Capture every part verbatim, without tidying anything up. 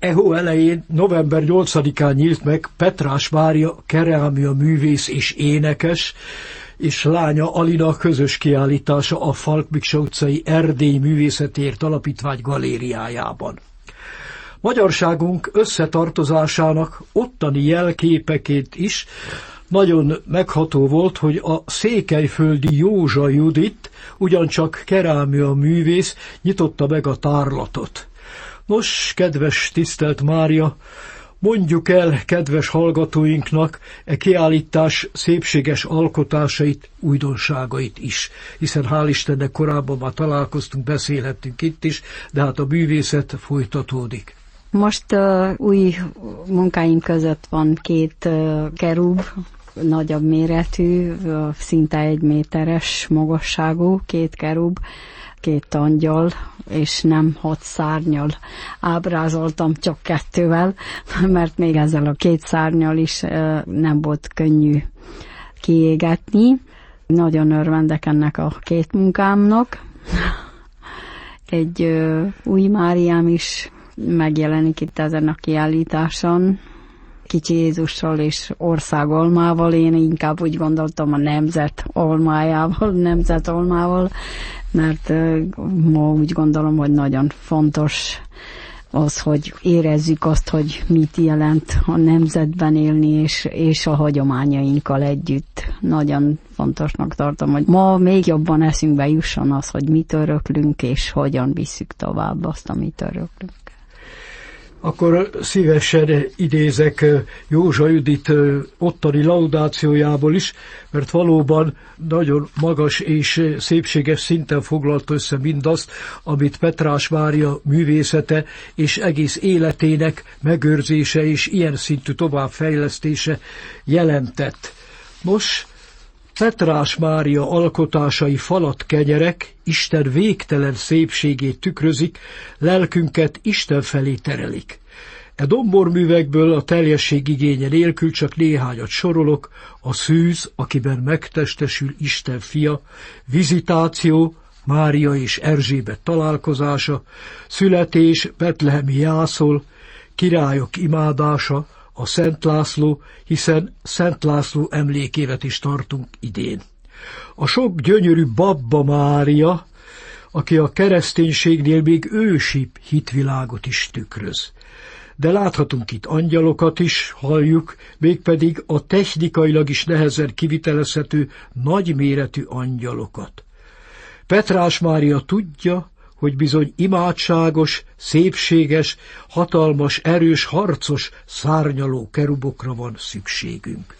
E hó elején, november nyolcadikán nyílt meg Petrás Mária kerámia művész és énekes, és lánya Alina közös kiállítása a Falk Miksa utcai Erdély Művészetért Alapítvány galériájában. Magyarságunk összetartozásának ottani jelképeként is nagyon megható volt, hogy a székelyföldi Józsa Judit, ugyancsak kerámia művész, nyitotta meg a tárlatot. Nos, kedves tisztelt Mária, mondjuk el kedves hallgatóinknak e kiállítás szépséges alkotásait, újdonságait is, hiszen hál' Istennek korábban már találkoztunk, beszélhettünk itt is, de hát a művészet folytatódik. Most uh, új munkáink között van két uh, kerub, nagyobb méretű, uh, szinte egy méteres magasságú, két kerub, két angyal, és nem hat szárnyal ábrázoltam, csak kettővel, mert még ezzel a két szárnyal is uh, nem volt könnyű kiégetni. Nagyon örvendek ennek a két munkámnak. Egy uh, új Máriám is megjelenik itt ezen a kiállításon, Kicsi Jézussal és országolmával. Én inkább úgy gondoltam a nemzet olmájával, nemzet olmával, mert ma úgy gondolom, hogy nagyon fontos az, hogy érezzük azt, hogy mit jelent a nemzetben élni, és, és a hagyományainkkal együtt. Nagyon fontosnak tartom, hogy ma még jobban eszünkbe jusson az, hogy mit öröklünk, és hogyan visszük tovább azt, amit öröklünk. Akkor szívesen idézek Józsa Judit ottani laudációjából is, mert valóban nagyon magas és szépséges szinten foglalta össze mindazt, amit Petrás Mária művészete és egész életének megőrzése és ilyen szintű továbbfejlesztése jelentett. Nos, Petrás Mária alkotásai falat kenyerek, Isten végtelen szépségét tükrözik, lelkünket Isten felé terelik. E domborművekből a teljesség igénye nélkül csak néhányat sorolok: a szűz, akiben megtestesül Isten fia, vizitáció, Mária és Erzsébet találkozása, születés, betlehemi jászol, királyok imádása, a Szent László, hiszen Szent László emlékévet is tartunk idén. A sok gyönyörű Babba Mária, aki a kereszténységnél még ősibb hitvilágot is tükröz. De láthatunk itt angyalokat is, halljuk, mégpedig a technikailag is nehezen kivitelezhető nagyméretű angyalokat. Petrás Mária tudja, hogy bizony imádságos, szépséges, hatalmas, erős, harcos, szárnyaló kerubokra van szükségünk.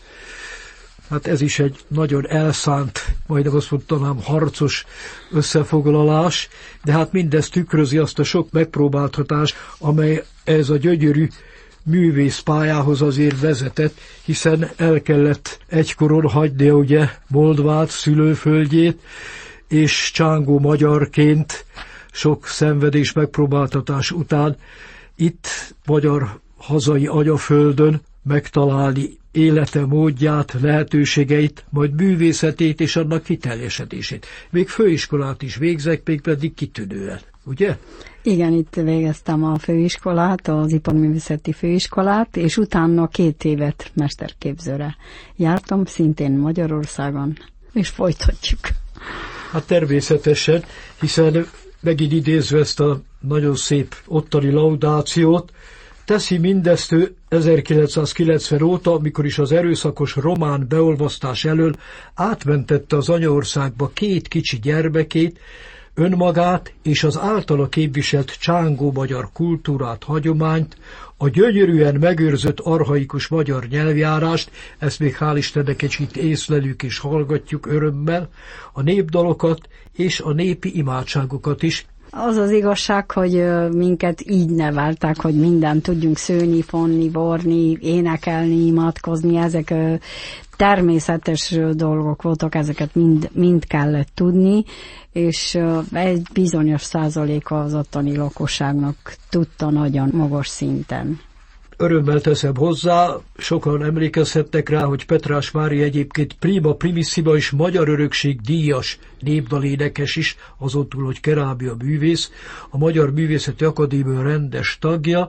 Hát ez is egy nagyon elszánt, majdnem azt mondanám harcos összefoglalás, de hát mindez tükrözi azt a sok megpróbáltatás, amely ez a gyönyörű művész pályához azért vezetett, hiszen el kellett egykoron hagynia ugye Moldvát, szülőföldjét, és csángó magyarként sok szenvedés megpróbáltatás után itt magyar hazai anyaföldön megtalálni élete módját, lehetőségeit, majd művészetét és annak kiteljesedését. Még főiskolát is végzek, még pedig kitűnően, ugye? Igen, itt végeztem a főiskolát, az iparművészeti főiskolát, és utána két évet mesterképzőre jártam, szintén Magyarországon, és folytatjuk. Hát természetesen, hiszen megint idézve ezt a nagyon szép ottani laudációt, teszi mindezt ő ezerkilencszázkilencven óta, amikor is az erőszakos román beolvasztás elől átmentette az anyaországba két kicsi gyermekét, önmagát és az általa képviselt csángó magyar kultúrát, hagyományt, a gyönyörűen megőrzött archaikus magyar nyelvjárást, ezt még hál' Istennek egy kicsit észleljük és hallgatjuk örömmel, a népdalokat és a népi imádságokat is. Az az igazság, hogy minket így neveltek, hogy mindent tudjunk szőni, fonni, vorni, énekelni, imádkozni, ezek természetes dolgok voltak, ezeket mind, mind kellett tudni, és egy bizonyos százaléka az ottani lakosságnak tudta nagyon magas szinten. Örömmel teszem hozzá, sokan emlékezhettek rá, hogy Petrás Mária egyébként prima primissima és magyar örökség díjas népdalénekes is, azon túl, hogy kerámia művész, a Magyar Művészeti Akadémia rendes tagja,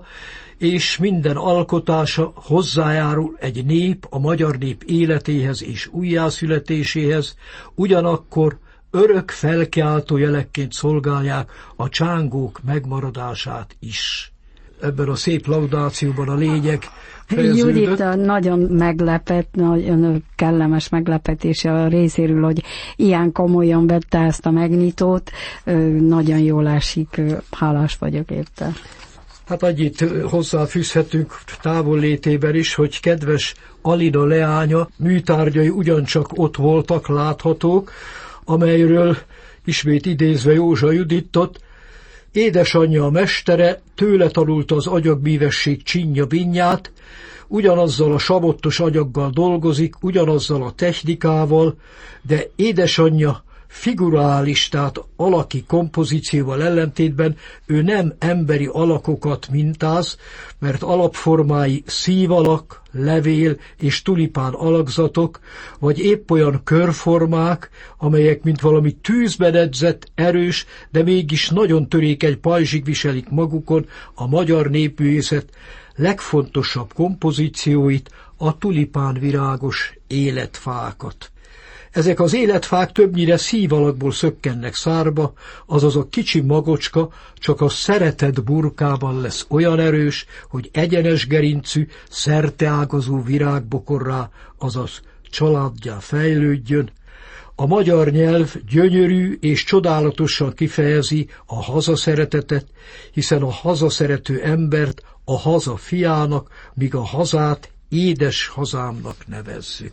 és minden alkotása hozzájárul egy nép, a magyar nép életéhez és újjászületéséhez, ugyanakkor örök felkiáltó jelekként szolgálják a csángók megmaradását is. Ebben a szép laudációban a lényeg fejeződött. Judit nagyon meglepett, nagyon kellemes meglepetése a részéről, hogy ilyen komolyan vette ezt a megnyitót. Nagyon jól esik, hálás vagyok érte. Hát annyit hozzáfűzhetünk távollétében is, hogy kedves Alina leánya műtárgyai ugyancsak ott voltak, láthatók, amelyről ismét idézve Józsa Juditot, édesanyja a mestere, tőle tanulta az agyagbívesség csinja binnyát, ugyanazzal a sabottos agyaggal dolgozik, ugyanazzal a technikával, de édesanyja figurális, tehát alaki kompozícióval ellentétben ő nem emberi alakokat mintáz, mert alapformái szívalak, levél és tulipán alakzatok, vagy épp olyan körformák, amelyek mint valami tűzben edzett, erős, de mégis nagyon törékeny pajzsig viselik magukon a magyar népművészet legfontosabb kompozícióit, a tulipánvirágos életfákat. Ezek az életfák többnyire szívalakból szökkennek szárba, azaz a kicsi magocska csak a szeretet burkában lesz olyan erős, hogy egyenes gerincű, szerteágazó virágbokorrá, azaz családjá fejlődjön. A magyar nyelv gyönyörű és csodálatosan kifejezi a hazaszeretetet, hiszen a hazaszerető embert a haza fiának, míg a hazát édes hazámnak nevezzük.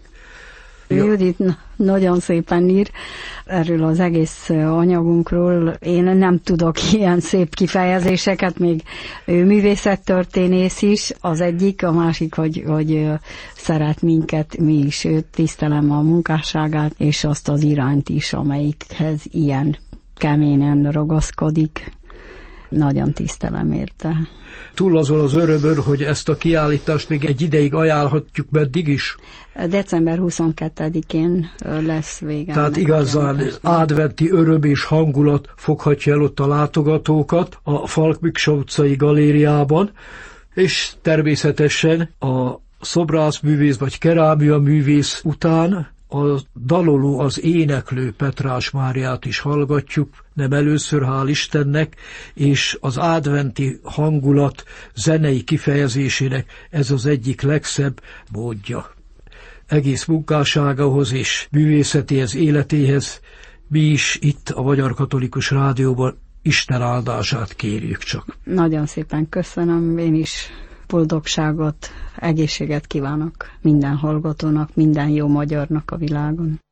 Judit nagyon szépen ír erről az egész anyagunkról. Én nem tudok ilyen szép kifejezéseket, még ő művészettörténész is, az egyik, a másik, hogy, hogy szeret minket, mi is őt, tisztelem a munkásságát, és azt az irányt is, amelyikhez ilyen keményen ragaszkodik. Nagyon tisztelem érte. Túl azon az örömön, hogy ezt a kiállítást még egy ideig ajánlhatjuk, meddig is? december huszonkettedikén lesz vége. Tehát igazán adventi öröm és hangulat foghatja el ott a látogatókat a Falk Miksa utcai galériában, és természetesen a szobrászművész vagy kerámia művész után a daloló, az éneklő Petrás Máriát is hallgatjuk, nem először, hál' Istennek, és az adventi hangulat zenei kifejezésének ez az egyik legszebb módja. Egész munkásságához és művészetéhez, életéhez mi is itt a Magyar Katolikus Rádióban Isten áldását kérjük csak. Nagyon szépen köszönöm, én is boldogságot, egészséget kívánok minden hallgatónak, minden jó magyarnak a világon.